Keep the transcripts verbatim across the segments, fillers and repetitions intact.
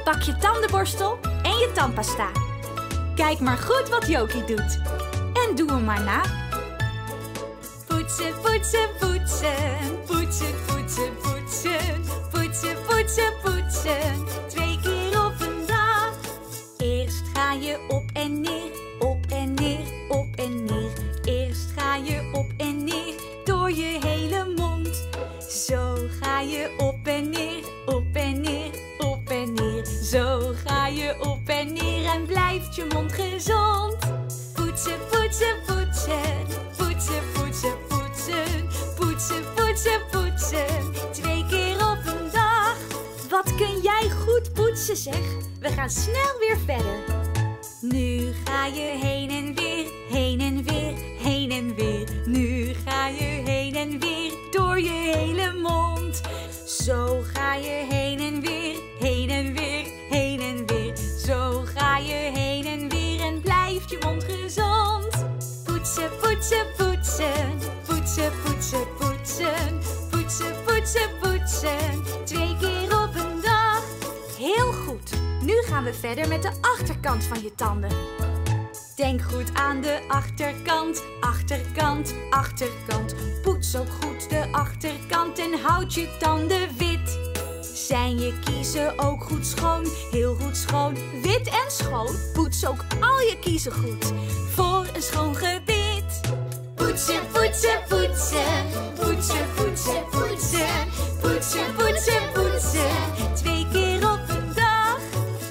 Pak je tandenborstel en je tandpasta. Kijk maar goed wat Jokie doet. En doe hem maar na. Poetsen, poetsen, poetsen. Poetsen, poetsen, poetsen. Poetsen, poetsen, poetsen. Twee keer op een dag. Eerst ga je op en neer, op en neer, op en neer. Eerst ga je op en neer, door je hele mond. Zo ga je op en neer, op en neer, op en neer. Zo ga je op en neer en blijft je mond gezond. Poetsen, poetsen, poetsen. Poetsen, poetsen, poetsen. Poetsen, poetsen, poetsen. Twee keer op een dag. Wat kun jij goed poetsen, zeg. We gaan snel weer verder. Nu ga je heen en weer, heen en weer, heen en weer. Nu ga je heen en weer, door je hele mond. Zo ga je heen en weer, heen en weer, heen en weer. Zo ga je heen en weer en blijft je mond gezond. Poetsen, poetsen, poetsen. Poetsen, poetsen, poetsen. Poetsen, poetsen, poetsen. Twee keer op een dag. Heel goed. Nu gaan we verder met de achterkant van je tanden. Denk goed aan de achterkant, achterkant, achterkant. Poets ook goed de achterkant en houd je tanden wit. Zijn je kiezen ook goed schoon, heel goed schoon, wit en schoon? Poets ook al je kiezen goed, voor een schoon gebit. Poetsen, poetsen, poetsen. Poetsen, poetsen, poetsen. Poetsen, poetsen, poetsen. Twee keer op een dag.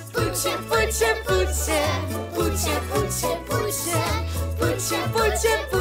Poetsen, poetsen, poetsen. Poetsen, poetsen, poetsen. Poetsen, poetsen, poetsen.